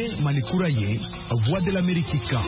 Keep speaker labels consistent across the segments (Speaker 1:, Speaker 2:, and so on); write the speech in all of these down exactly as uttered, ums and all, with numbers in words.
Speaker 1: ye Malikura ye Voix de l'Amérique kan.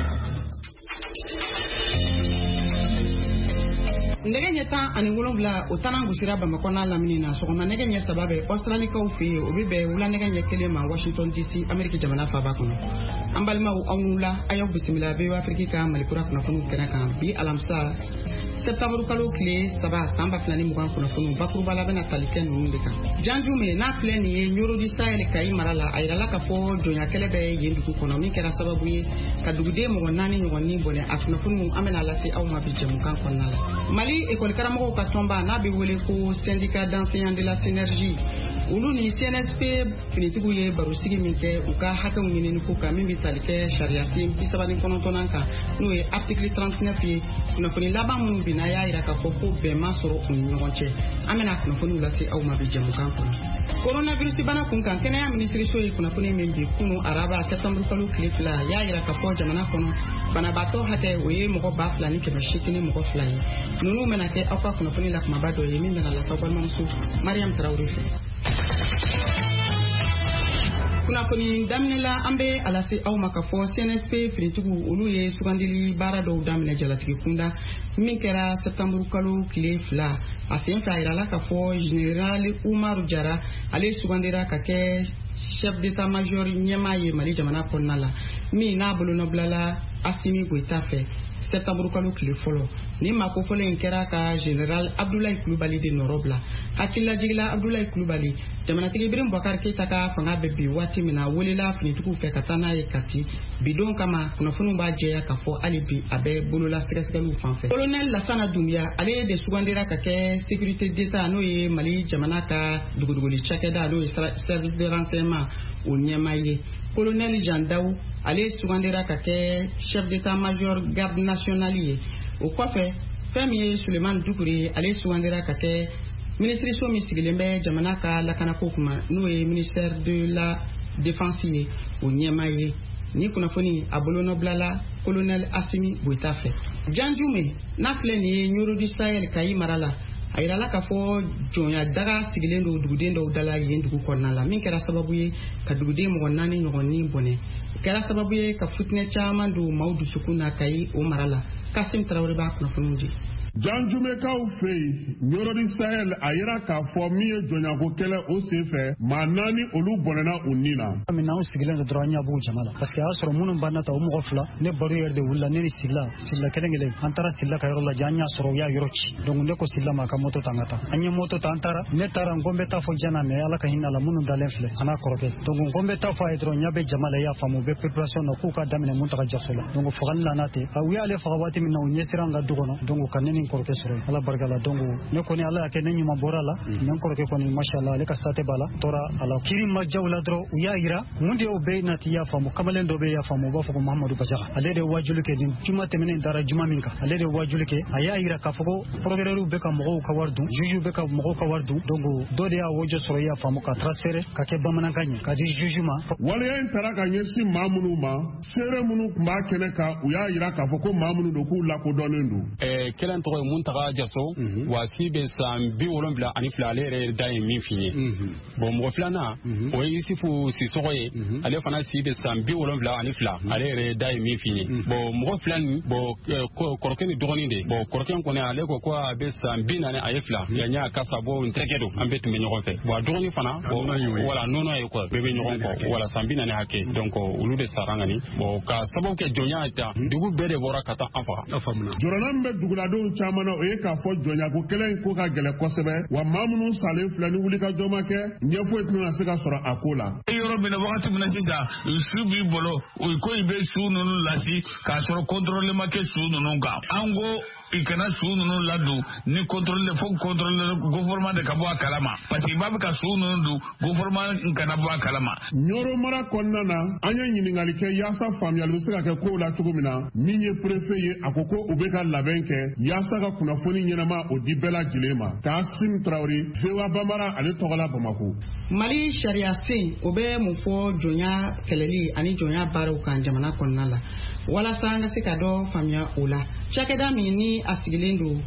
Speaker 2: Ndege nyeta ani wolonvla otana ngusira Bamako na lamini na sogoma ndege nya sababe Australia ka ufi obibe wula ndege nya kelema Washington D C America jamana faba kono ambalma u anula ayo bisimila be Afrika ka Malikura kuna funu kana kan bi alamsa septembre kalo kle saba samba flani mugan kuna funu bakuru bala bena taliken nunde kan janjume na pleni ye nyoro di style kai marala ayala ka fo jonya kelebe yendu ku kono mi kera sababu ye kadugude mo nani nyoni bone afuna funu amena lasi aw ma bi jamu kan konna Mali école Karamago Katomba na bi wole ko syndicat d'enseignants de la synergie ulu ni C N S P finitigu ye barusigi minke uka haka ngini ko ka mimbi talike sharia sim bisabani kono tonanka no e article trente-neuf ye kuna foni laba mun binaya ira ka fofo be masoro unyogonche amena kuna foni lasi au mabijamu kan kono coronavirus bana kun kan kenya ministry so yi kuna foni mimbi kuno araba septembre kalu klifla ya ira ka fo jamana kono bana bato hate we mo ba flani ke bashitini mo flani nunu menake akwa kuna foni la kuma bado ye minda la sabal mamsu Mariam Traoré kuna foni damnela ambe alase au makafo C N S P finitugu ulu ye sugandili bara do damne jalatiki kunda minkera septembre kalu kile fla asen fa ira la kafo general Umaru Jara ale sugandira kake chef d'état major nyema ye Mali jamana konnala mi na bolo no blala Assimi Goïta fe septembre kalu kile folo ni mako fole nkera ka general Abdoulaye Coulibaly de Norobla hakilla jigila Abdoulaye Coulibaly jamana tigi birim Boubacar Keïta ka fanga bebi wati mina wolela finitugu fe katana ye kati bidon kama kuna funu ba jeya ka fo alibi abe bolola sekeselu fanfe colonel Lassana Doumbia ale de sugandira ka ke sécurité d'état no ye Mali jamana ka duguduguli chakeda no service de renseignement o nyemaye colonel Jandaou ale sugandira ka ke chef d'état major garde nationale o kɔfɛ fɛn min ye Suleiman Dukure ale sugandira ka kɛ ministre so min sigilen bɛ jamana ka lakanako kuma n'o ye ministère de la défense ye o ɲɛma ye ni kunnafoni a bolonɔbilala colonel Assimi Goïta fɛ Janjume n'a filɛ nin ye Nyoro du Sahel Kayi mara la a yirala k'a fɔ jɔnya daga sigilen don duguden dɔw dala yen dugu kɔnɔna la min kɛra sababu ye ka duguden mɔgɔ naani ɲɔgɔnni bɔnɛ kɛra sababu ye ka futinɛ caman don maaw dusukun na Kayi o mara la Kasim Traoré b'a kunnafoniw di
Speaker 3: Janjumekaw fɛ yen Nyoro du Sahel a yira k'a fɔ min ye jɔnyako kɛlɛ o senfɛ maa naani olu bɔnɛna u ni na.
Speaker 4: Min anw sigilen don dɔrɔn an ɲɛ b'u jama la parce que a y'a sɔrɔ minnu b'an nata o mɔgɔ fila ne baro yɛrɛ de wulila ne ni Sila Sila kelen kelen an taara Sila ka yɔrɔ lajɛ an y'a sɔrɔ u y'a yɔrɔ ci donc ne ko Sila ma ka moto ta an ka taa an ye moto ta an taara ne taara n ko n bɛ taa fɔ Jana mais Ala ka hinɛ la minnu dalen filɛ a n'a kɔrɔkɛ donc n ko n bɛ taa fɔ a ye dɔrɔn ɲɛ bɛ jama la i y'a faamu u bɛ population na k'u ka daminɛ mun taga jaso la donc fagali nana ten u y'ale faga waati min na u ɲɛsira an ka du kɔnɔ donc ka ne ni n kɔrɔkɛ sɔrɔ Ala barikala donc ne kɔni Ala y'a kɛ ne ɲuman bɔra la mais n kɔrɔkɛ kɔni mashallah ale ka sate b'a la tora ala kiri ma jaw la dɔrɔn u y'a yira mun de y'o bɛɛ nati y'a faamu kamalen dɔ bɛ y'a faamu u b'a fɔ ko Mahamadu Bajaga ale de wajuli kɛ nin juma tɛmɛnen dara juma min kan ale de wajuli kɛ a y'a yira k'a fɔ ko procureur bɛ ka mɔgɔw ka wari dun juge bɛ ka mɔgɔw ka wari dun donc dɔ de y'a wajɛ sɔrɔ y'a faamu ka transférer ka kɛ bamanankan ɲɛ ka di juge ma
Speaker 3: waleya in taara ka ɲɛsin maa minnu ma seere minnu tun b'a kɛnɛ kan u y'a yira k'a fɔ ko maa minnu don k'u lakodɔnnen don
Speaker 5: ɛɛ kelen tɔgɔ ye Muntaga Jaso waasi bɛ san bi wolonwula ani fila ale yɛrɛ da ye min f'i ye bon mɔgɔ filanan o ye Isufu Sisɔgɔ ye ale fana si bɛ san bi wolonwula ani fila ale yɛrɛ da ye min f'i ye bon mɔgɔ fila nin bon kɔrɔkɛ ni dɔgɔnin de bon kɔrɔkɛ kɔni ale ko ko a bɛ san bi naani a ye fila yan y'a kasa bɔ n terikɛ don an bɛɛ tun bɛ ɲɔgɔn fɛ bon a dɔgɔnin fana wala nɔnɔ ye quoi bɛɛ bɛ ɲɔgɔn kɔ wala san bi naani hakɛ donc olu de sara ŋani bon ka sababu kɛ jɔnya ta dugu bɛɛ de bɔra ka taa an faga
Speaker 3: jɔrɔna min bɛ duguladenw caman na o ye k'a fɔ jɔnyako kɛlɛ in ko ka gɛlɛ kosɛbɛ wa maa minnu salen filɛ ni wulikajɔ ma kɛ ɲɛ foyi tɛna se ka sɔrɔ a ko la
Speaker 6: yɔrɔ min na wagati min na sisan su b'i bolo o ko i bɛ su ninnu lasi k'a sɔrɔ contrôle ma kɛ su ninnu kan an ko i kana su ninnu ladon ni contrôle fo contrôle gouvernement de ka bɔ a kalama parce que i b'a fɛ ka su ninnu dun gouvernement kana bɔ a kalama
Speaker 3: Nyoro mara kɔnɔna na an ye ɲininkali kɛ yaasa faamuyali bɛ se ka kɛ kow la cogo min na min ye préfet ye a ko ko u bɛ ka labɛn kɛ yaasa ka kunnafoni ɲɛnama o di bɛɛ lajɛlen ma Kasim Traoré V O A Bambara ale tɔgɔ la Bamako.
Speaker 2: Mali sariya sen o bɛ mun fɔ jɔnya kɛlɛli ani jɔnya baaraw kan jamana kɔnɔna la walasa an ka se ka dɔ faamuya o la cakɛda min ni a sigilen don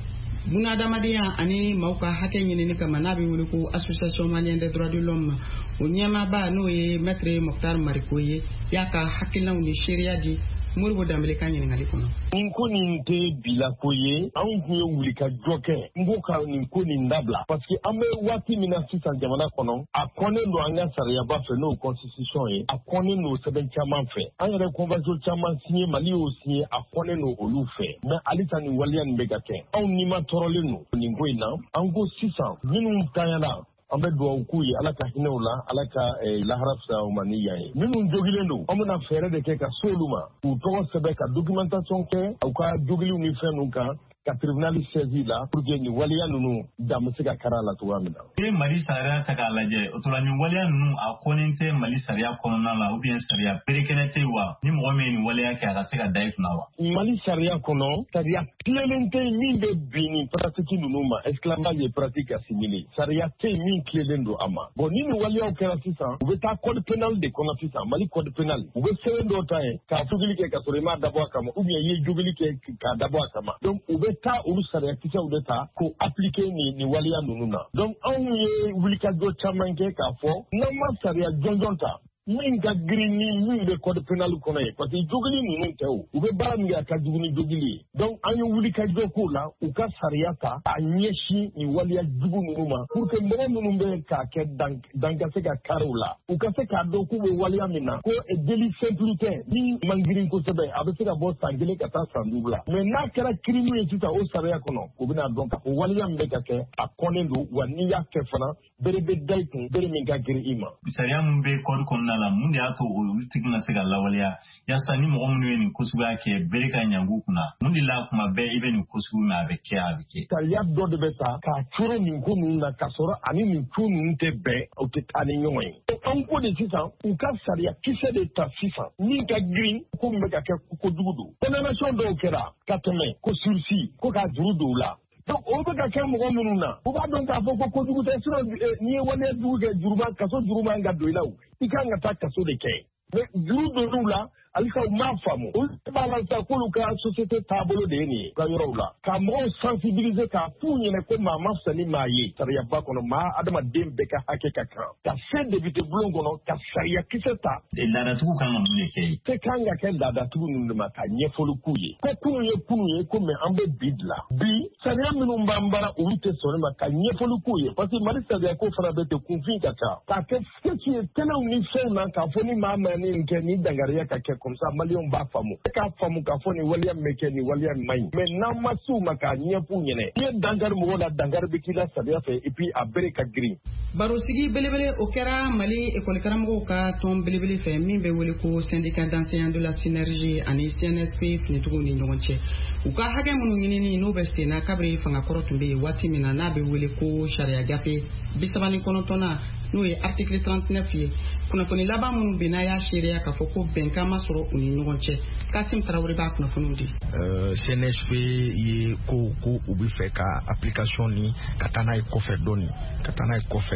Speaker 2: buna adamadenya ani mauka hake ɲinini kama n'a bɛ wele ko association malienne des droits de l'homme o ɲɛmaaba n'o ye maître Mokhtar Mariko ye y'a ka hakilinaw ni seereya di Moribo Dambele ka ɲininkali kɔnɔ.
Speaker 7: Nin ko nin tɛ bilako ye anw tun ye wuli ka jɔ kɛ n b'o ka nin ko nin dabila parce que an bɛ waati min na sisan jamana kɔnɔ a kɔnnen don an ka sariyaba fɛ n'o constitution ye a kɔnnen don sɛbɛn caman fɛ an yɛrɛ convention caman signé Mali y'o signé a kɔnnen don olu fɛ mais halisa nin waleya nin bɛ ka kɛ anw ni ma tɔɔrɔlen don nin ko in na an ko sisan minnu tanyana an bɛ dugawu k'u ye ala ka hinɛw la ala ka lahara fisaya u ma ni yan ye minnu jogilen don an bɛna fɛɛrɛ de kɛ ka se olu ma k'u tɔgɔ sɛbɛn ka documentation kɛ u ka jogiliw ni fɛn ninnu kan ka tribunal saisi la pour que nin waleya ninnu dan bɛ se ka kara la cogoya min na.
Speaker 8: Ni Mali sariya ta k'a lajɛ o tora nin waleya ninnu a kɔnnen tɛ Mali sariya kɔnɔna la ou bien sariya berekɛnɛ tɛ wa ni mɔgɔ min ye nin waleya kɛ a ka se ka da i kunna wa.
Speaker 7: Mali sariya kɔnɔ sariya tilelen tɛ min bɛ bin nin pratique ninnu ma esclavage ye pratique assimilée sariya tɛ min tilelen don a ma bon ni nin waleyaw kɛra sisan u bɛ taa code pénal de kɔnɔ sisan Mali code pénal u bɛ sɛbɛn dɔ ta yen k'a jogili kɛ ka sɔrɔ i m'a dabɔ a kama ou bien i ye jogili kɛ k'a dabɔ a kama donc u bɛ taa olu sariya kisɛw de ta k'o appliquer nin nin waleya ninnu na donc anw ye wulikajɔ caman kɛ k'a fɔ n'an ma sariya jɔnjɔn ta min ka girin ni min bɛ code pénal kɔnɔ ye parce que jogili ninnu tɛ o u bɛ baara min kɛ a ka jugu ni jogili ye donc an ye wulikajɔ k'o la u ka sariya ta a ɲɛsin nin waleya jugu ninnu ma pour que mɔgɔ minnu bɛ k'a kɛ dan dan ka se ka kari u la u ka se k'a dɔn k'u bɛ waleya min na ko délit simple tɛ min man girin kosɛbɛ a bɛ se ka bɔ san kelen ka taa san duuru la mais n'a kɛra crime ye sisan o sariya kɔnɔ u bɛna dɔn k'a fɔ waleya min bɛ ka kɛ a kɔnnen don wa n'i y'a kɛ fana bere bɛ da i kun bere min ka girin i ma.
Speaker 8: Sariya min bɛ code kɔnɔna la mun de y'a to olu tigi na se ka lawaleya yasa ni mɔgɔ minnu ye nin ko suguya kɛ bere ka ɲangu kunna mun de la kuma bɛɛ i bɛ nin ko sugu na a bɛ kɛ a bɛ kɛ.
Speaker 7: Sariya dɔ de bɛ ta k'a coro nin ko ninnu na k'a sɔrɔ ani nin ko ninnu tɛ bɛn o tɛ taa ni ɲɔgɔn ye. An ko de sisan u ka sariya kisɛ de ta sisan min ka girin ko min bɛ ka kɛ kojugu don. Condamnation dɔw kɛra ka tɛmɛ ko sursis ko k'a juru don u la. Donc o bɛ ka kɛ mɔgɔ minnu na u b'a dɔn k'a fɔ ko kojugu tɛ sinon n'i ye waleya jugu kɛ juruba kaso juru man ka don i la o i kan ka taa kaso de kɛ mais juru donn'u la halisa u m'a faamu olu b'a la sisan k'olu ka société taabolo de ye nin ye u ka yɔrɔw la ka mɔgɔw sensibiliser k'a f'u ɲɛna ko maa ma fisa ni maa ye sariyaba kɔnɔ maa adamaden bɛɛ ka hakɛ ka kan ka se député bulon kɔnɔ ka sariya kisɛ ta.
Speaker 8: Laadatigiw kan ka mun de kɛ.
Speaker 7: Se kan ka kɛ laadatigiw ninnu de ma ka ɲɛfɔli k'u ye ko kunun ye kunun ye ko mais an bɛ bi dilan bi sariya minnu b'an bara olu tɛ sɔn ne ma ka ɲɛfɔli k'u ye parce que Mali sariya ko fana bɛ ten kunfin ka ca k'a kɛ ce ye kɛnɛw ni fɛnw na k'a fɔ ni maa ma nin kɛ ni dangariya ka kɛ comme ça Maliens b'a faamu e k'a faamu k'a fɔ nin waleya min bɛ kɛ nin waleya nin man ɲi mais n'an ma s'u ma k'a ɲɛf'u ɲɛna i ye dankari mɔgɔw la dankari bɛ k'i la sariya fɛ et puis a bere ka girin.
Speaker 2: Barosigi belebele o kɛra Mali école karamɔgɔw ka tɔn belebele fɛ min bɛ wele ko syndicat d'enseignants de la synergie ani C N S P finitigiw ni ɲɔgɔn cɛ u ka hakɛ minnu ɲinini n'o bɛ sen na kabiri fangakɔrɔ tun bɛ yen waati min na n'a bɛ wele ko sariya gafe bi saba ni kɔnɔntɔnna n'o ye article trente-neuf ye kunnafoni laban minnu bɛ n'a y'a seereya k'a fɔ ko bɛnkan ma sɔrɔ u ni ɲɔgɔn cɛ Kasim Tarawele b'a kunnafoniw di.
Speaker 1: C N S P ye ko ko u bɛ fɛ ka application ni ka taa n'a ye kɔfɛ dɔɔni ka taa n'a ye kɔfɛ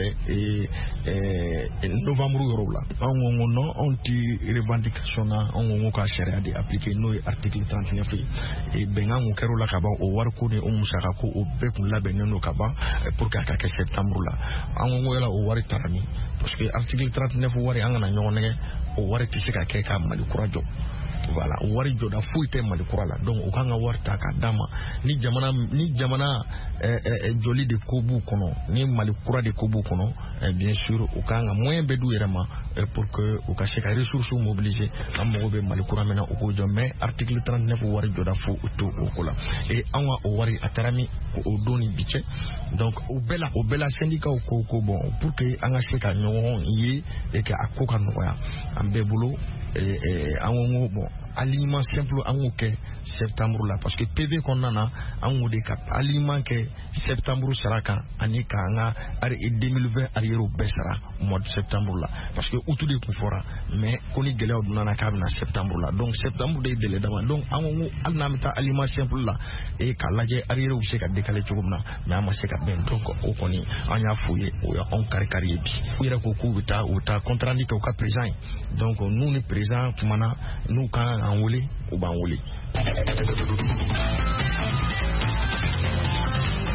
Speaker 1: novembre yɔrɔw la anw ko ko non anw tɛ revendication na anw ko ka sariya de appliquer n'o ye article trente-neuf ye bɛnkan mun kɛra o la ka ban o wari ko ni o musaka ko o bɛɛ kun labɛnnen don ka ban pour que a ka kɛ septembre la anw ko yala o wari taara min parce que article trente-neuf wari an kana ɲɔgɔn nɛgɛ o wari tɛ se ka kɛ ka Mali kura jɔ. Voilà, wari jɔda foyi tɛ Mali kura la donc u kan ka wari ta k'a d'a ma ni jamana ni jamana joli de ko b'u kɔnɔ ni Mali kura de ko b'u kɔnɔ bien sûr u kan ka moyen bɛɛ d'u yɛrɛ ma pour que u ka se ka ressources mobiliser an mago bɛ Mali kura min na u k'o jɔ mais article trente-neuf wari jɔda fo u to o ko la et an ka o wari a taara min o don ni bi cɛ donc o bɛɛ la o bɛɛ la syndicat ko ko bon pour que an ka se ka ɲɔgɔn ye et que a ko ka nɔgɔya an bɛɛ bolo an ko bon aliment simple an k'o kɛ septembre la parce que P V kɔnɔna na an k'o de ka aliment kɛ septembre sara kan ani k'an ka deux mille vingt arrière bɛɛ sara mois de septembre la parce que août de kun fɔra mais ko ni gɛlɛyaw donna k'a bɛna septembre la donc septembre de ye délai dama donc an ko hali n'an bɛ taa aliment simple la et k'a lajɛ arrière bɛ se ka décaler cogo min na mais an ma se ka bɛn donc o kɔni an y'a f'u ye o y'anw kari kari ye bi u yɛrɛ ko k'u bɛ taa u taa compte rendu kɛ u ka président ye donc n'u ni président kumana n'u kan an wele u b'an wele.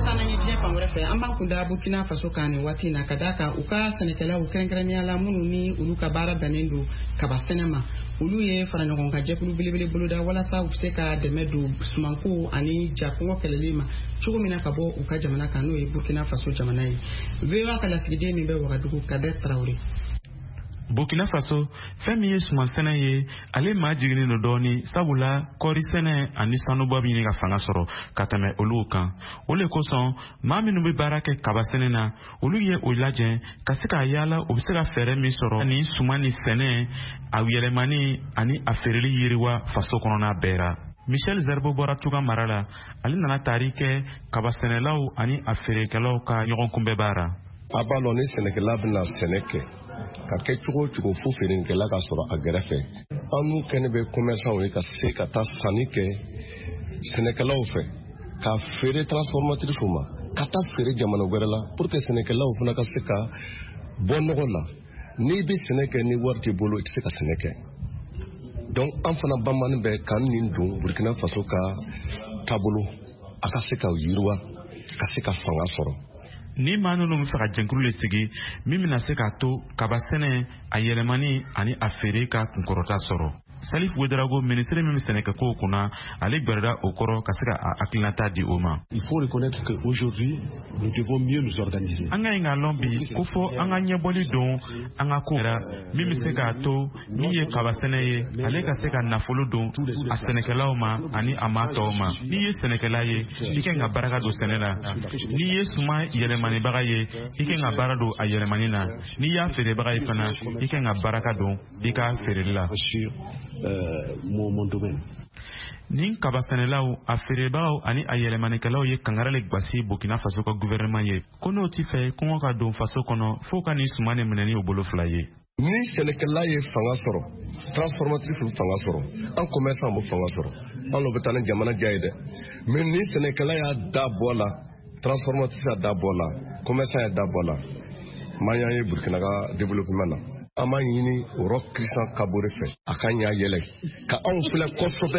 Speaker 2: sana ni je fa wore fe amba kunda Burkina Faso kane wati na kadaka uka senekela ukrengrenia la munu ni uluka bara banendo kabasenema ulu ye fara nyogon ka jekulu bilibili buluda wala sa useka demedu sumanko ani jakongo kelelima chugo mina kabo uka jamana kanu e Burkina Faso jamana yi vewa kala sigide mi be wagadugu Kadet Traoré.
Speaker 9: Burkina Faso femi ye suman sɛnɛ ye ale maa jigini no dɔɔni sabula kɔri sɛnɛ ani sanuba bi ɲini ka fanga sɔrɔ ka tɛmɛ olu kan o le kosɔn maa minnu bɛ baara kɛ kaba sɛnɛ na olu ye o lajɛ ka se ka yaala o bɛ se ka fɛɛrɛ min sɔrɔ ani suman ni sɛnɛ a yɛlɛmani ani a feereli yiriwa faso kɔnɔna bɛɛ ra. Michel Zerbo bɔra Tuga mara la ale nana taari kɛ kaba sɛnɛlaw ani a feerekɛlaw ka ɲɔgɔn kunbɛn baara.
Speaker 10: A b'a dɔn ni sɛnɛkɛla bɛna sɛnɛ kɛ ka kɛ cogo o cogo fo feerenkɛla ka sɔrɔ a gɛrɛfɛ an n'u kɛnɛ bɛ commerçants ye ka se ka taa sanni kɛ sɛnɛkɛlaw fɛ ka feere transformatrice ma ka taa feere jamana wɛrɛ la pour que sɛnɛkɛlaw fana ka se ka bɔ nɔgɔ la n'i bɛ sɛnɛ kɛ ni wari t'i bolo i tɛ se ka sɛnɛ kɛ donc an fana bamanin bɛ kan nin don Burkina Faso ka taabolo a ka se ka yiriwa ka se ka fanga sɔrɔ.
Speaker 9: Ni maa ninnu bɛ fɛ ka jɛnkulu le sigi min bɛna se k'a to kaba sɛnɛ a yɛlɛmani ani a feere ka kunkɔrɔta sɔrɔ. Salif Ouedraogo ministre min bɛ sɛnɛkɛkow kunna ale gbɛrɛda o kɔrɔ ka se ka a hakilinata di o ma.
Speaker 11: Il faut reconnaître que aujourd'hui nous devons mieux nous organiser.
Speaker 9: An ka ɲi k'a lɔn bi ko fɔ an ka ɲɛbɔli don an ka ko la min bɛ se k'a to min ye kaba sɛnɛ ye ale ka se ka nafolo don a sɛnɛkɛlaw ma ani a maa tɔw ma. N'i ye sɛnɛkɛla ye i kan ka baraka don sɛnɛ la, n'i ye suman yɛlɛmanibaga ye i kan ka baara don a yɛlɛmani na, n'i y'a feerebaga ye fana i kan ka baraka don i ka feereli la.
Speaker 11: Euh, mon, mon domaine.
Speaker 9: Nin kaba sɛnɛlaw a feerebagaw ani a yɛlɛmanikɛlaw ye kangara le gbasi Burkina Faso ka gouvernement ye ko n'o ti fɛ kɔngɔ ka don faso kɔnɔ fo ka nin suman ne minɛni o bolo fila ye.
Speaker 10: Ni sɛnɛkɛla ye fanga sɔrɔ transformatrice fanga sɔrɔ an commerçant bɛ fanga sɔrɔ an n'o bɛ taa ni jamana diya ye dɛ mais ni sɛnɛkɛla y'a da bɔ la transformatrice y'a da bɔ la commerçant y'a da bɔ la maa y'a ye Burkina ka développement na. An b'a ɲini Europe Christian Kabore fɛ a ka ɲa yɛlɛ ka anw filɛ kosɛbɛ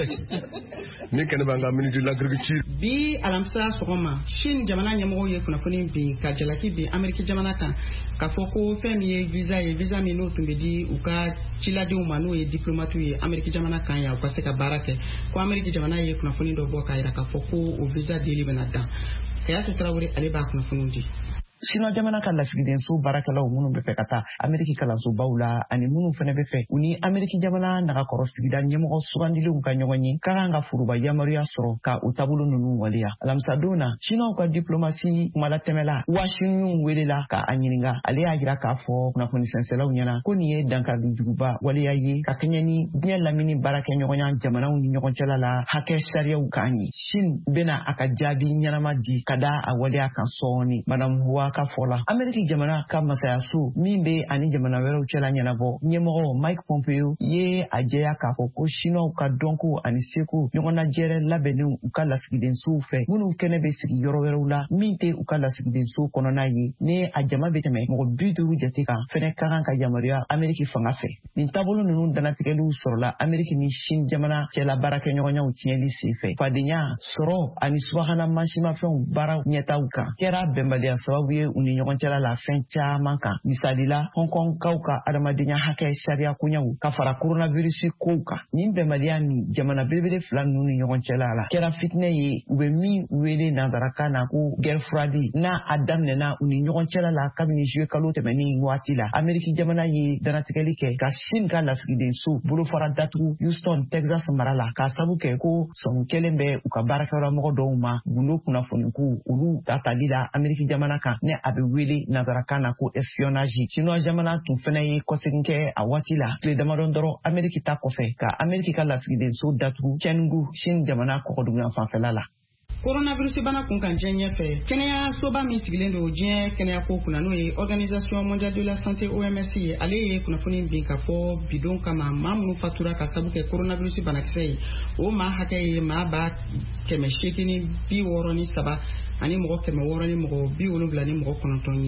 Speaker 10: ni kɛnɛ b'an ka ministre de l'agriculture.
Speaker 2: Bi alamisa sɔgɔma Chine jamana ɲɛmɔgɔw ye kunnafoni bin ka jalaki bin Amérique jamana kan k'a fɔ ko fɛn min ye visa ye visa min n'o tun bɛ di u ka ciladenw ma n'o ye diplomate ye Amérique jamana kan yan u ka se ka baara kɛ ko Amérique jamana ye kunnafoni dɔ bɔ k'a jira k'a fɔ ko o visa dili bɛna dan. Kayatu Traoré ale b'a kunnafoniw di.
Speaker 12: Sino jamana ka lasigidenso baarakɛlaw minnu bɛ fɛ ka taa Ameriki kalansobaw la ani minnu fana bɛ fɛ u ni Ameriki jamana nagakɔrɔ sigida ɲɛmɔgɔ sugandilenw ka ɲɔgɔn ye ka kan ka furuba yamaruya sɔrɔ ka u taabolo ninnu waleya. Alamisa don na Chinow ka diplomasi kumalatɛmɛla Washington welela ka a ɲininka ale y'a jira k'a fɔ kunnafoni sɛnsɛlaw ɲɛna ko nin ye dankari juguba waleya ye ka kɛɲɛ ni diɲɛ lamini baarakɛɲɔgɔnya jamanaw ni ɲɔgɔn cɛla la hakɛ sariyaw kan ye. Chine bɛna a ka jaabi ɲɛnama di ka da a waleya kan sɔɔni. Madame Hua ka fɔla Ameriki jamana ka masayaso min bɛ ani jamana wɛrɛw cɛla ɲɛnabɔ ɲɛmɔgɔ Mike Pompeo ye a jɛya k'a fɔ ko Chinow ka dɔnko ani seko ɲɔgɔnnajɛrɛ labɛnnen u ka lasigidensow fɛ minnu kɛnɛ bɛ sigi yɔrɔ wɛrɛw la min tɛ u ka lasigidenso kɔnɔna ye ni a jama bɛ tɛmɛ mɔgɔ bi duuru jate kan fɛnɛ ka kan ka yamaruya Ameriki fanga fɛ. Nin taabolo ninnu danatigɛliw sɔrɔla Ameriki ni Chine jamana cɛla baarakɛɲɔgɔnyaw tiɲɛli senfɛ. Fadenya sɔrɔ ani subahana mansimafɛnw baara ɲɛtaw kan kɛra bɛnbaliya sababu ye u ni ɲɔgɔn cɛla la fɛn caman kan. Misali la Hong Kong kaw ka adamadenya hakɛ sariya koɲɛw ka fara coronavirus kow kan. Nin bɛnbaliya ni jamana belebele fila ninnu ni ɲɔgɔn cɛla la kɛra fitinɛ ye u bɛ min wele nanzarakan na ko guerre froide n'a a daminɛna u ni ɲɔgɔn cɛla la kabini juillet kalo tɛmɛnen waati la. Ameriki jamana ye danatigɛli kɛ ka Chine ka lasigidenso bolofara datugu Houston Texas mara la k'a sabu kɛ ko sɔmi kelen bɛ u ka baarakɛyɔrɔmɔgɔ dɔw ma gundo kunnafoniko olu ta tali la Ameriki jamana kan ne a bɛ wele nanzarakan na ko espionnage. Chinois jamana tun fɛnɛ ye kɔsegin kɛ a waati la tile damadɔ dɔrɔn Ameriki ta kɔfɛ ka Ameriki ka lasigidenso datugu Chengdu Chine jamana kɔkɔduguyan fanfɛla la.
Speaker 2: Coronavirus bana kun kan diɲɛ ɲɛfɛ kɛnɛya soba min sigilen don diɲɛ kɛnɛya ko kunna n'o ye Organisation mondiale de la santé O M S ye ale ye kunnafoni bin ka fɔ bidon kama maa minnu fatura ka sabu kɛ coronavirus banakisɛ ye o maa hakɛ ye maa ba kɛmɛ seegin ni bi wɔɔrɔ ni saba ani mɔgɔ kɛmɛ wɔɔrɔ ni mɔgɔ bi wolonwula ni mɔgɔ kɔnɔntɔn ye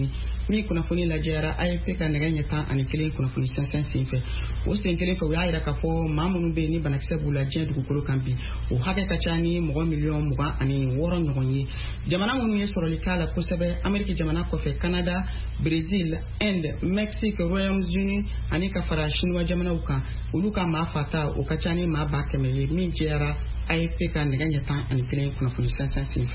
Speaker 2: mi kunnafoni lajɛra A F P ka nɛgɛ ɲɛ tan ani kelen kunnafoni sɛnsɛn senfɛ o sen kelen fɛ u y'a yira k'a fɔ maa minnu bɛ yen ni banakisɛ b'u la diɲɛ dugukolo kan bi o hakɛ ka ca ni mɔgɔ miliyɔn mugan ani wɔɔrɔ ɲɔgɔn ye jamana minnu ye sɔrɔli k'a la kosɛbɛ Amérique jamana kɔfɛ Canada, Brésil, Inde, Mexique, Royaume-Uni ani ka fara Chinois jamanaw kan olu ka maa fata o ka ca ni maa ba kɛmɛ ye min jɛra A F P ka nɛgɛ ɲɛ tan ani kelen kunnafoni sɛnsɛn senfɛ.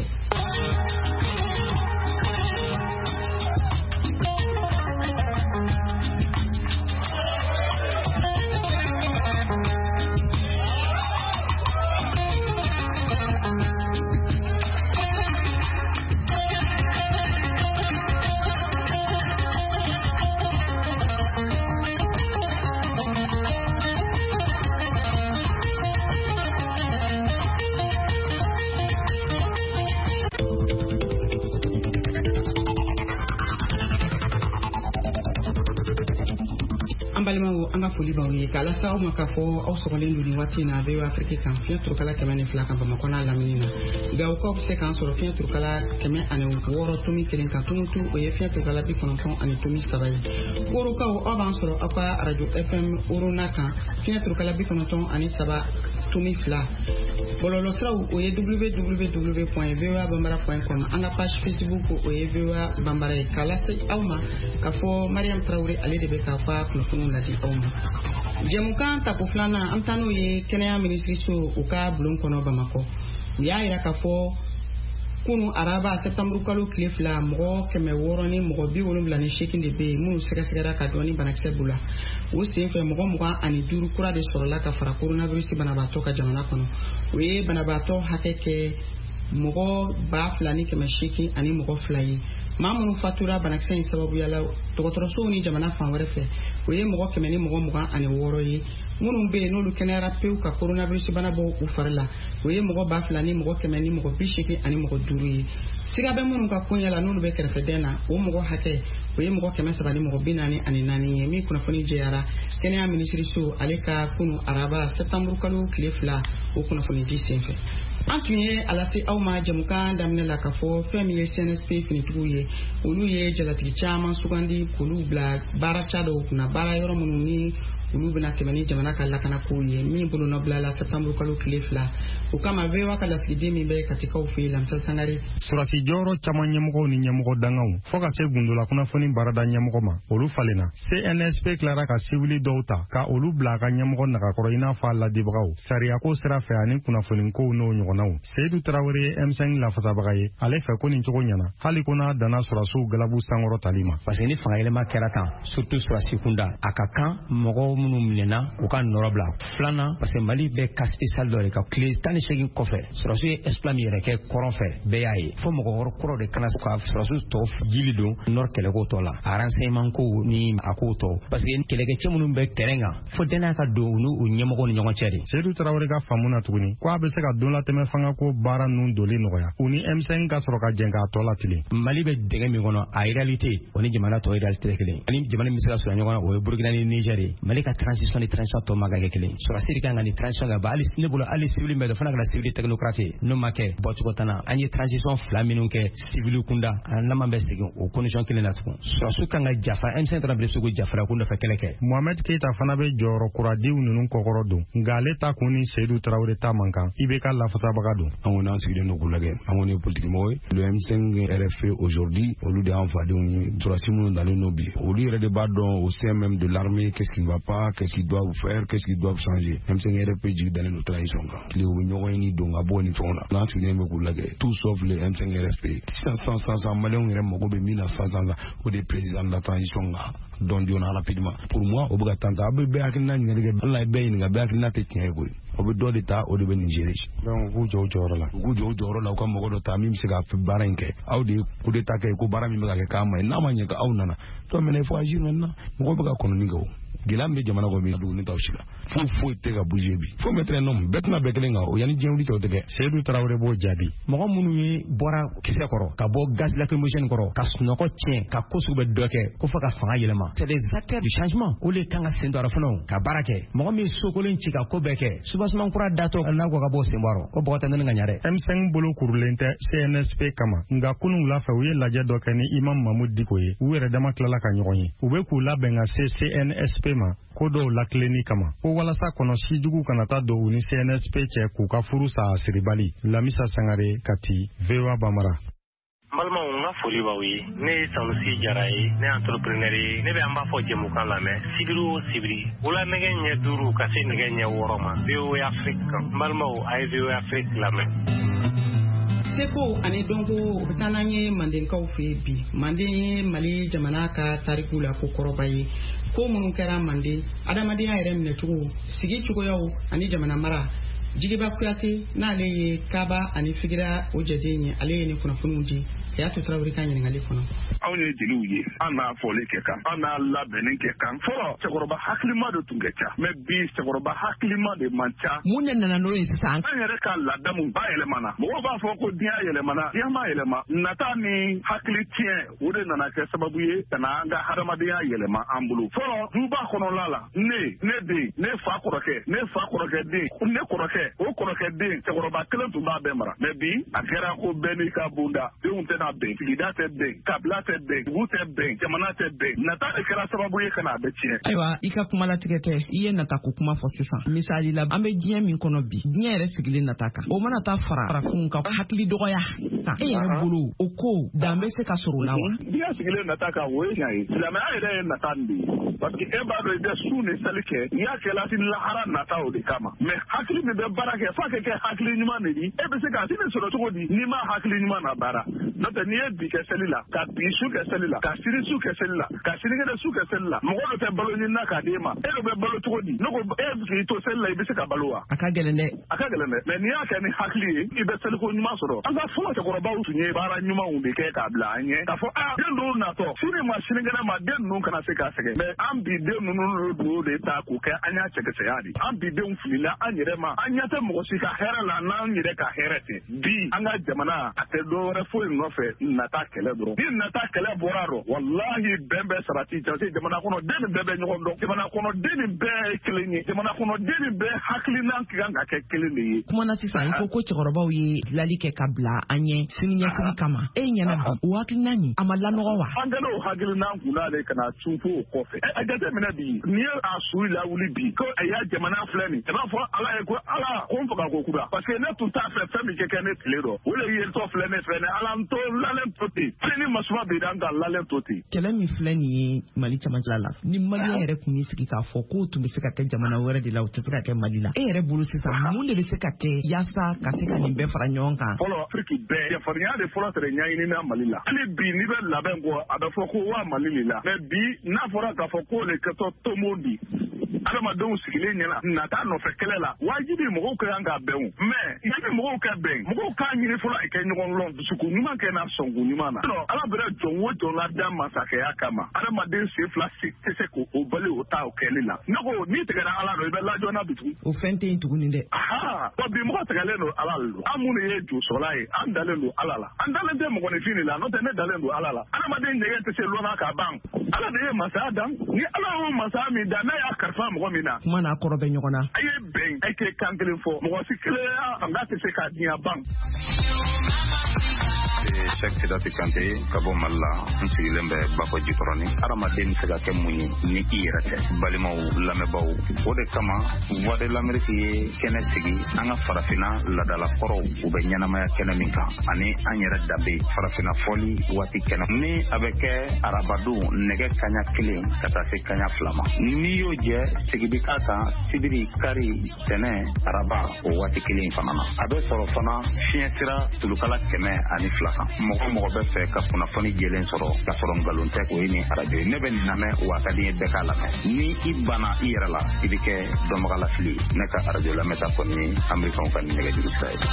Speaker 2: An ka foli b'aw ye k'ala sa aw ma k'a fɔ aw sɔgɔlen don nin waati in na V O A Afrique kan fiɲɛ turukala kɛmɛ ni fila kan Bamakɔ n'a lamini na nka u k'aw bɛ se k'an sɔrɔ fiɲɛ turukala kɛmɛ ani wɔɔrɔ tomi kelen kan tumutu o ye fiɲɛ turukala bi kɔnɔntɔn ani tomi saba ye Worokaw aw b'an sɔrɔ aw ka radio F M Orona kan fiɲɛ turukala bi kɔnɔntɔn ani saba tomi fila bɔlɔlɔsiraw o ye w w w point v o a bambara point com an ka page Facebook o ye V O A Bambara ye k'a lase aw ma k'a fɔ Mariam Traoré ale de bɛ k'a fɔ kunnafoniw ladi aw ma. Jɛmukan tako filanan an taa n'o ye kɛnɛya minisiriso u ka bulon kɔnɔ Bamakɔ u y'a yira k'a fɔ kunu araba septembre kalo tile fila mɔgɔ kɛmɛ wɔɔrɔ ni mɔgɔ bi wolonwula ni seegin de bɛ yen minnu sɛgɛsɛgɛra ka dɔn ni banakisɛ b'u la o senfɛ mɔgɔ mugan ani duuru kura de sɔrɔla ka fara coronavirus banabaatɔ ka jamana kɔnɔ o ye banabaatɔ hakɛ kɛ mɔgɔ ba fila ni kɛmɛ seegin ani mɔgɔ fila ye maa minnu fatura banakisɛ in sababuya la dɔgɔtɔrɔsow ni jamana fan wɛrɛ fɛ o ye mɔgɔ kɛmɛ ni mɔgɔ mugan ani wɔɔrɔ ye minnu bɛ yen n'olu kɛnɛyara pewu ka coronavirus bana bɔ u fari la o ye mɔgɔ ba fila ni mɔgɔ kɛmɛ ni mɔgɔ bi seegin ani mɔgɔ duuru ye siga bɛ minnu ka koɲɛ la n'olu bɛ kɛrɛfɛdɛn na o mɔgɔ hakɛ o ye mɔgɔ kɛmɛ saba ni mɔgɔ bi naani ani naani ye min kunnafoni jɛyara kɛnɛya minisiriso ale ka kunu araba septembre kalo tile fila o kunnafoni di senfɛ an tun ye a lase aw ma jamukan daminɛ la k'a fɔ fɛn min ye C N S P finitigiw ye olu ye jalatigi caman sugandi k'olu bila baara ca dɔw kunna baara yɔrɔ minnu ni olu bɛna tɛmɛ ni jamana ka lakanako ye min bolonɔbila la septembre kalo tile fila o kama V O A ka lasigiden min bɛ katikaw fɛ Lamisa Sangare
Speaker 13: surasi jɔyɔrɔ caman ɲɛmɔgɔw ni ɲɛmɔgɔ dangaw fɔ ka se gundola kunnafoni baarada ɲɛmɔgɔ ma olu falenna C N S P tilara ka sibili dɔw ta ka olu bila a ka ɲɛmɔgɔ nagakɔrɔ i n'a fɔ a ladibagaw sariyako sira fɛ ani kunnafonikow n'o ɲɔgɔnnaw Seyidu Tarawele ye M cinq lafasabaga ye ale fɛ ko nin cogo ɲɛna hali ko n'a danna surasiw galabu sankɔrɔ tali ma
Speaker 14: parce que ni fangayɛlɛma kɛra tan surtout surasi kunda a ka kan mɔgɔw minnu minɛna u ka nɔrɔ bila filanan parce que Mali bɛ cas spécial dɔ de ka tile tan ni seegin kɔfɛ surasiw ye exploit min yɛrɛ kɛ kɔrɔn fɛ bɛɛ y'a ye fo mɔgɔ wɔɔrɔ kɔrɔ de kana ka surasiw tɔ jili don nɔr kɛlɛko tɔ la a renseignement ko ni a ko tɔ parce que kɛlɛkɛcɛ minnu bɛ terrain kan fo dɛnɛ ka don u n'u ɲɛmɔgɔw ni ɲɔgɔn cɛ de
Speaker 13: Seydou Tarawele ka faamu na tuguni ko a bɛ se ka don latɛmɛ fangako baara ninnu doli nɔgɔya u ni M cinq ka sɔrɔ ka jɛn k'a tɔ latilen
Speaker 14: Mali bɛ dɛgɛ min kɔnɔ a réalité o ni jamana tɔ réalité tɛ kelen ani jamana min bɛ se ka surun ɲɔgɔn na o ye Burkina ni Niger ye Mali ka transition ni transition tɔ ma ka kɛ kelen surasiri kan ka ni transition ka ba hali ne bolo hali civil bɛ dɔ fana ka civil technocrate n'o ma kɛ bɔcogo tan na an ye transition fila minnu kɛ civil kunda an laban bɛ segin o condition kelen na tugun surasiw kan ka jafa M cinq taara bilen jafara kun dɔfɛ kɛlɛ kɛ
Speaker 13: Mohamed Keita fana bɛ jɔyɔrɔ kuradiw ninnu kɔkɔrɔ don nka ale ta kun ni Seydou Tarawele ta man kan i bɛ ka lafasabaga don
Speaker 15: an kɔni an sigilen don k'u lajɛ an kɔni ye politique mɔgɔ ye le M cinq R F aujourd'hui olu de y'an fadenw ye surasi minnu dalen n'o bi olu yɛrɛ de b'a dɔn au sein même de l'armée qu'est-ce qui ne va pas qu'est-ce qu'ils doivent faire qu'est-ce qu'ils doivent changer M cinq R F jigi dalen don transition kan tile u bɛ ɲɔgɔn ye ni don ka bɔ ni fɛnw na n'an sigilen bɛ k'u lajɛ tout sauf le M cinq R F sisan sisan sisan maliyɛnw yɛrɛ mago bɛ min na sisan sisan o de ye président de la transition kan dɔn joona rapidement pour moi o bɛ ka tan ta a bɛ bɛɛ hakilina ɲininkali kɛ ala ye bɛɛ ɲininka bɛɛ hakilina tɛ tiɲɛ ye koyi o bɛ dɔ de ta o de bɛ nin gérer
Speaker 13: donc u k'u jɔ u jɔyɔrɔ la
Speaker 15: u k'u jɔ u jɔyɔrɔ la u ka mɔgɔ dɔ ta min bɛ se ka baara in kɛ aw de ye coup d'état kɛ ko baara min bɛ ka kɛ k'a ma ɲi n'a ma ɲɛ k'aw nana donc maintenant il faut agir maintenant mɔgɔw bɛ ka kɔnɔni kɛ o gɛlɛya min bɛ jamana kɔnɔ bi dugu ni taw si la foyi foyi tɛ ka bouger bi fo mettre un homme bɛɛ tɛna bɛɛ kelen kan o yanni diɲɛ wuli tɔw tɛ kɛ.
Speaker 14: Seydou Traoré b'o jaabi. mɔgɔ minnu ye bɔra kisɛ kɔrɔ ka bɔ gaz lacrymogène kɔrɔ ka sunɔgɔ tiɲɛ ka ko sugu bɛ dɔ kɛ ko fɔ ka fanga yɛlɛma c'est des acteurs du changement o de kan ka sen don a la fana ka baara kɛ mɔgɔ min sokolen ci ka ko bɛɛ kɛ soubassement kura datɔ n'a ko ka bɔ sen bɔrɔ ko bɔgɔ tɛ ne ka ɲa dɛ.
Speaker 13: M cinq bolo kurulen tɛ C N S P kama nka kunun wula fɛ u ye lajɛ dɔ kɛ ni Imam Mahmud Diko ye u yɛrɛ dama tilala ka ɲɔgɔn ye u bɛ k'u labɛn ka se C N S P ma ko dɔw latilenni kama ko walasa kɔnɔsi jugu kana taa don u ni C N S P cɛ k'u ka furu sa siribali. Lamisa Sangare Kati V O A Bamara.
Speaker 16: N balimaw n ka foli b'aw ye ne ye Sanusi Jara ye ne ye entrepreneur ye ne bɛ an b'a fɔ jɛmukan lamɛn sibiri o sibiri wula nɛgɛ ɲɛ duuru ka se nɛgɛ ɲɛ wɔɔrɔ ma V O A Afrique kan n balimaw a ye V O A Afrique lamɛn.
Speaker 2: Seko ani dɔnko u bɛ taa n'an ye Mandenkaw fɛ yen bi Manden ye Mali jamana ka tariku la ko kɔrɔba ye ko minnu kɛra Manden adamadenya yɛrɛ minɛcogo sigi cogoyaw ani jamana mara. Jigiba Kuyate n'ale ye Kaba ani Figira o jaden ye ale ye ne kunnafoniw di y'a to Traoré ka ɲininkali kɔnɔ.
Speaker 17: Anw ye jeliw ye an n'a fɔlen kɛ kan an n'a labɛnni kɛ kan fɔlɔ cɛkɔrɔba hakilima de tun kɛ ca mais bi cɛkɔrɔba hakilima de man ca.
Speaker 12: Mun de nana n'o ye sisan?
Speaker 17: An yɛrɛ ka ladamu ba yɛlɛmana mɔgɔw b'a fɔ ko diɲɛ yɛlɛmana diɲɛ ma yɛlɛma nata ni hakili tiɲɛ o de nana kɛ sababu ye ka na an ka hadamadenya yɛlɛma an bolo fɔlɔ duba kɔnɔla la ne ne den ne fa kɔrɔkɛ ne fa kɔrɔkɛ den ne kɔrɔkɛ o kɔrɔkɛ den cɛkɔrɔba kelen tun b'a bɛɛ mara mais bi a kɛra ko bɛɛ n'i ka bonda denw tɛna bɛn sigida tɛ bɛn kabila tɛ bɛn dugu tɛ bɛn jamana tɛ bɛn nata de kɛra sababu ye ka na a bɛ tiɲɛ.
Speaker 12: Ayiwa i ka kuma latigɛ tɛ i ye nata ko kuma fɔ sisan misali la an bɛ diɲɛ min kɔnɔ bi diɲɛ yɛrɛ sigilen nata kan o mana taa fara farafinw ka hakili dɔgɔya kan e yɛrɛ bolo o ko dan bɛ se ka sɔrɔ o la wa.
Speaker 17: Diɲɛ sigilen nata kan o ye ɲa ye silamɛya yɛrɛ ye nata nin de ye parce que e b'a dɔn i bɛ su ni seli kɛ n'i y'a kɛ lati lahara nata o de kama mais hakili min bɛ baara kɛ f'a ka kɛ hakili ɲuman de di e bɛ se ka sini sɔrɔ cogo di n'i ma hakili ɲuman na baara n'o tɛ n'i ye bi kɛ seli la ka bi su kɛ seli la ka sini su kɛ seli la ka sinikɛnɛ su kɛ seli la mɔgɔ dɔ tɛ balo ɲini na k'a d'e ma e dɔ bɛ balo cogo di ne ko e k'i to seli la i bɛ se ka balo wa.
Speaker 12: A ka gɛlɛn dɛ.
Speaker 17: A ka gɛlɛn dɛ mais n'i y'a kɛ ni hakili ye i bɛ seliko ɲuman sɔrɔ an ka fɔlɔ cɛkɔrɔbaw tun ye baara ɲumanw de kɛ k'a bila an ɲɛ k'a fɔ aa den ninnu natɔ sini ma sinikɛnɛ ma den ninnu kana se k'a sɛgɛn mais an bi den ninnu do de ta k'o kɛ an y'a cɛkɛsɛya de an bi denw filila an yɛrɛ ma an ɲɛ tɛ mɔgɔ si ka hɛrɛ la n'an yɛrɛ ka hɛrɛ tɛ bi an ka jamana a tɛ dɔ wɛrɛ foyi nɔfɛ nata kɛlɛ dɔrɔn ni nata kɛlɛ bɔra rɔ walahi bɛn bɛɛ sarati jate jamana kɔnɔ den nin bɛɛ bɛ ɲɔgɔn dɔn jamana kɔnɔ den nin bɛɛ ye kelen ye jamana kɔnɔ den nin bɛɛ hakilina kan ka kɛ kelen de ye.
Speaker 12: Kuma na sisan i ko ko cɛkɔrɔbaw ye dilali kɛ ka bila an ɲɛ sini ɲɛsigi kama e ɲɛna bi o hakilina nin a ma lanɔgɔ wa.
Speaker 17: An kɛlen o hakilina kunna de ka na tun fo o kɔfɛ a jateminɛ bi n'i ye a su lawuli bi ko a y'a jamana filɛ nin i b'a fɔ ala ye ko ala ko n faga ko kura parce que ne tun t'a fɛ fɛn min kɛ kɛ ne tile rɔ o de ye tɔ filɛ ne fɛ ne ala n to lalen to ten fɛn ni masuma bɛ an ka lalen to ten.
Speaker 12: Kɛlɛ min filɛ nin ye Mali camancɛla la ni Maliyɛn yɛrɛ kun y'i sigi k'a fɔ k'o tun bɛ se ka kɛ jamana wɛrɛ de la o tɛ se ka kɛ Mali la e yɛrɛ bolo sisan mun de bɛ se ka kɛ yaasa ka se ka nin bɛɛ fara ɲɔgɔn kan.
Speaker 17: Fɔlɔ Afiriki bɛɛ yafarinya de fɔlɔ tɛrɛ ɲɛɲini na Mali la hali bi n'i bɛ labɛn kɔ a bɛ fɔ ko waa Mali de la mais bi n'a fɔra k'a fɔ k'o le kɛtɔ tomo di adamadenw sigilen ɲɛna nata nɔfɛ kɛlɛ la wajibi mɔgɔw ka kan ka bɛn o mais yanni mɔgɔw ka bɛn mɔgɔw k'a ɲini fɔlɔ a kɛ ɲɔgɔn lɔn dusukun ɲuman kɛ n'a sɔnkun ɲuman na ala bɛrɛ jɔn o jɔn la da masakɛya kama adamaden sen fila si tɛ se k'o bali o ta o kɛli la ne ko n'i tigɛra ala dɔ i bɛ lajɔna bi tugun
Speaker 12: o fɛn tɛ yen tuguni dɛ
Speaker 17: aa wa bi mɔgɔ tigɛlen don ala le don an minnu ye josɔla ye an dalen don ala la an dalen tɛ mɔgɔninfin de la n'o tɛ ne dalen don ala la adamaden ɲɛgɛn tɛ se lɔnna ka ban ala de ye masaya dan ni ala y'o masaya min dan n'a y'a kalifa mɔgɔ min na
Speaker 12: kuma n'a kɔrɔ bɛ ɲɔgɔn na
Speaker 17: a ye bɛn a kɛ kan kelen fɔ mɔgɔ si kelen fanga tɛ se k'a diɲɛ ban.
Speaker 18: Cheikh Sidati Kante ka bɔ Mali la n sigilen bɛ Bakɔ Jikɔrɔni adamaden bɛ se ka kɛ mun ye ni i yɛrɛ tɛ balimaw lamɛnbaw o de kama Voix de l'Amérique ye kɛnɛ sigi an ka farafinna ladala kɔrɔw u bɛ ɲɛnamaya kɛnɛ min kan ani an yɛrɛ danbe farafinna fɔli waati kɛnɛ ni a bɛ kɛ arabadon nɛgɛ kaɲa kelen ka taa se kaɲa fila ma n'i y'o jɛ sigidi k'a kan sibiri kari tɛnɛ araba o waati kelen fana na a bɛ sɔrɔ fana fiɲɛ sira tulukala kɛmɛ ani fila kan mɔgɔ mɔgɔ bɛ fɛ ka kunnafoni jɛlen sɔrɔ ka sɔrɔ nkalon tɛ o ye ni arajo ye ne bɛ nin lamɛn wa ka di n ye bɛɛ k'a lamɛn ni i banna i yɛrɛ la i bɛ kɛ dɔnbaga lafili ne ka arajo lamɛnta kɔni ye amerikanw ka nɛgɛjuru sira ye.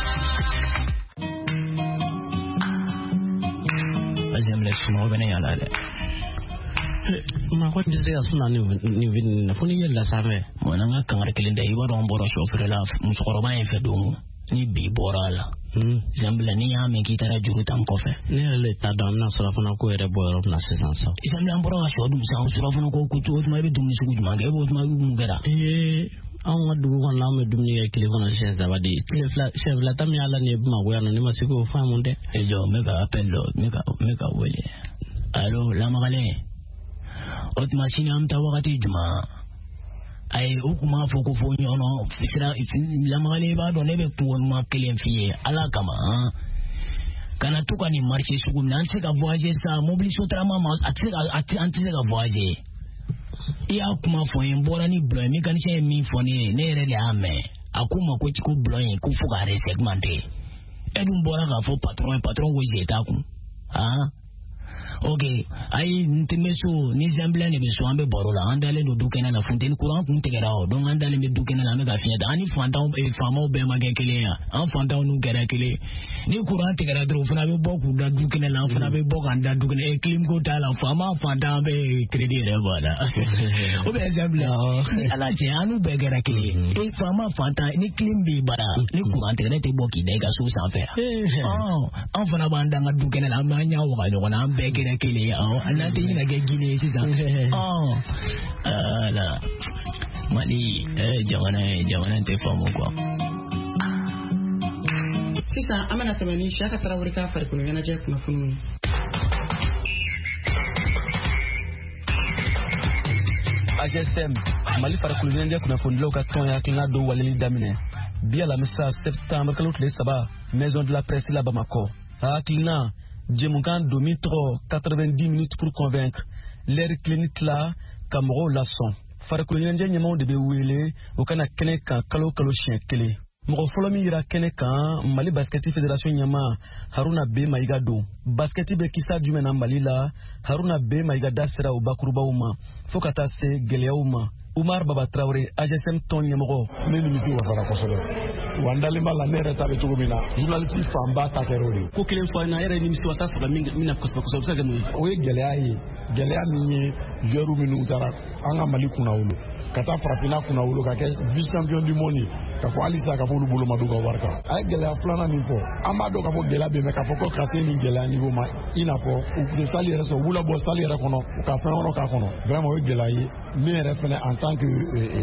Speaker 19: Azem le sumaw bɛ ne yala dɛ ma ko bi se asuna ni ni vin na foni yella same
Speaker 20: mona nga kangar kelinde iwa don boro chauffeur la musokoroba en fe domu ni bi borala hmm zambla ni ya me kitara juru tam ko fe
Speaker 19: ne le ta dam na sura fana ko ere boro na sesan sa
Speaker 20: zambla boro wa shodu sa sura fana ko ko to ma be dum ni sugu juma ga bo ma mu gera
Speaker 19: eh an ga dugu kan na me dum ni ya kile fana chef da badi le fla chef la tam ya la ne ma go ya no ni ma siko fa mu de
Speaker 20: e jo me ga appello me ga me ga wele allo la magale ot machine am ta wakati juma ay ukuma foko fo nyono fisira la magale ba do ne be ko ma kelen fiye ala kama kana tuka ni marché sugu nan se ka voyager sa mobilisation trama ma ati anti ka voyager iya kuma fo yin bora ni bloy mi kan se mi fo ni ne re le ame akuma ko ti ko bloy ko fu ka re segmenté edun bora ka fo patron patron wo je ta ku ah okay ay ntemeso ni zambla ne beso ambe borola andale do dukena na fontaine courant kun tegera o don andale me dukena na me ga finya ani fantaw e famo be magekele ya an fantaw nu gera kele ni courant tegera dro funa be boku da dukena la funa be boku da dukena e clim ko ta la fama fantaw be credit re bala o be zambla ala je anu be gera kele e fama fantaw ni clim bi bara ni courant tegera te boki de ga so sans faire oh an fana banda ga dukena la ma nya wa ga na be gera kele oh anate ina gagine sisa oh ala mali eh jawana jawana te famu kwa
Speaker 2: sisa amana tamani shaka tarawrika farikulu yana je kuna funu
Speaker 21: A G S M mali farikulu yana je kuna funu loka ton ya kina do walili damine bia la misa septembre kalo tle saba maison de la presse la Bamako akina Djemungan Domitro quatre-vingt-dix minutes pour convaincre l'air clinique là Camaro Lasson Farakulunje nyamo de be wele o kana kene kan kalo kalo chien kele mo folomi ira kene kan Mali Basket Fédération nyama Haruna B Maiga do basket be kisa jumena Mali la Haruna B Maiga dasira o bakuruba uma fokata se geleuma Umar Baba Traoré A G S M ton nyamo
Speaker 11: ne ni misi wasara kosole wandali mala nere tabe tugumina journaliste famba takerori
Speaker 21: ko kelen fo na yere ni misi wasasa ba mina kosba kosba sa gamu
Speaker 11: o ye geleya ye geleya minye jeru minu utara anga Mali kuna ulo kata frapina kuna ulo ka ke vice champion du monde ka fo alisa ka fo lu bolo maduga warka ay geleya flana ni fo amado ka fo geleya be me ka fo ko krase ni geleya ni ma ina fo ou de sali reso wula bo sali re kono ka fa ono ka kono vraiment o geleya ye me refene en tant que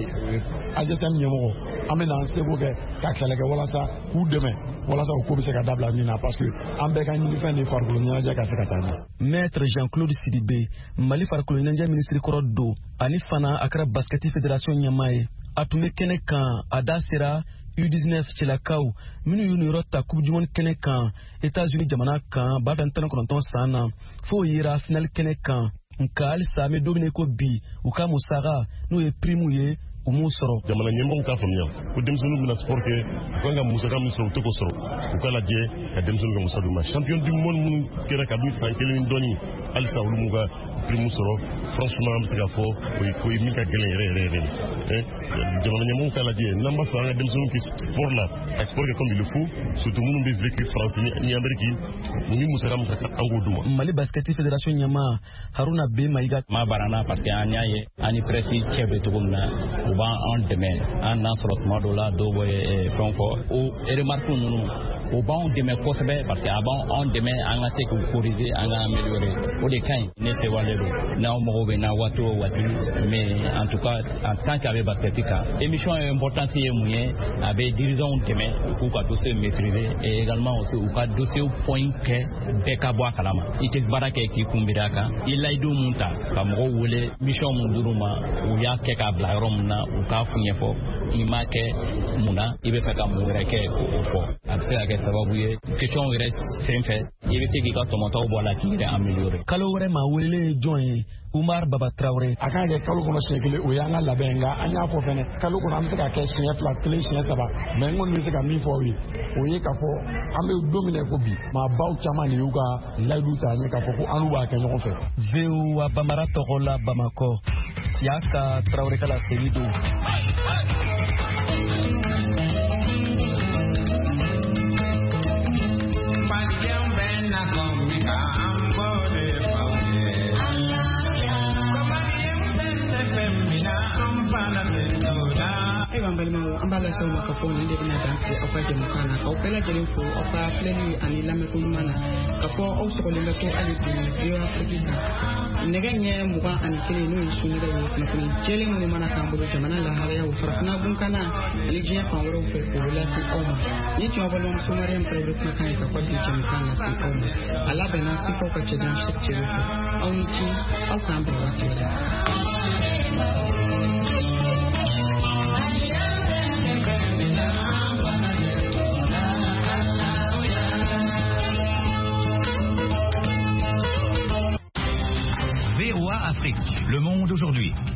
Speaker 11: A G S M nyemo amena sebo ke ka keleke wala sa ku deme wala sa ko be se ka dabla ni na parce que ambe ka ni fe ni farko ni ja ka se ka tani
Speaker 21: Maître Jean-Claude Sidibé Mali farko ni nja ministre Korodo ani fana akra basket fédération nyamaye atume kene kan adasira U dix-neuf Chilakau minu yuni rota coupe du monde kene kan États-Unis jamana kan ba vingt et un sana fo yira final kene kan nkal same domine ko bi uka musara no e primu ye umusoro
Speaker 22: jamana nyembo ka famia ko demsonu mina sport ke ko nga musaka mi so to ko soro ko la je ka demsonu nga musadu ma champion du monde mun kera ka bi sankeli ndoni al sawlu muga primu soro franchement am sega fo ko ko mi ka gelen re re re eh jamana nyembo ka la je namba fa nga demsonu ki sport la sport ke comme il le faut surtout mun be vécu France ni Amérique ni musaka mu ka ango duma
Speaker 21: Mali Basket Fédération nyama Haruna B Maiga
Speaker 23: ma barana parce que anya ye ani presi chebe tugumna uba on demain an nasrot modola do boy e fonko o e remarque nunu uba on demain kosebe parce que avant on demain anga te ko corriger anga améliorer o de kain ne se walero na o mo be na wato wati mais en tout cas en tant qu'avec basketika émission importante ye moyen avec dirigeant demain pour ka dossier maîtriser et également aussi ou ka dossier point que beka boa kalama ite baraka ki kumbiraka ila idu munta ka mo wole mission munduruma u ya ke ka bla rom na u ka funye fo ima ke muna ibe feka mu reke o fo abse ake sababu ye question ire senfe ibe tigi ka tomato bola ki ire améliorer
Speaker 21: kalo wore ma wele join Umar Baba Traoré
Speaker 11: aka ke kalo kono sekele o yanga labenga anya fo fene kalo kono am se ka ke sien fla kle sien saba mais ngon mi se ka mi fo wi o ye ka fo ame dominer ko bi ma baw chama ni uga laidu ta ni ka fo ko anu ba ke nyoko fe
Speaker 21: Veu wa Bamara Togola Bamako Siaka Traoré kala senido
Speaker 2: an balimaw an b'a lase aw ma ka fɔ nin de bɛna dan sigi aw ka jɛmukan na k'aw bɛɛ lajɛlen fo aw ka filɛli ani lamɛnko ɲuman na ka fɔ aw sɔgɔlen bɛ to hali bi V O A Afrique kan nɛgɛ ɲɛ mugan ani kelen n'o ye su nɛgɛ ye kunnafoni jɛlen minnu mana k'an bolo jamana laharayaw farafinna dunkana ani diɲɛ fan wɛrɛw fɛ k'o lase aw ma ni tuma balimamuso Mariam Tarawele kumakan ye ka fɔ bi jɛmukan lase aw ma a labɛnna sifaw ka cɛdan Cheick Celo fɛ aw ni ce aw k'an bɛn waati wɛrɛ.
Speaker 4: V O A Afrique, le monde aujourd'hui.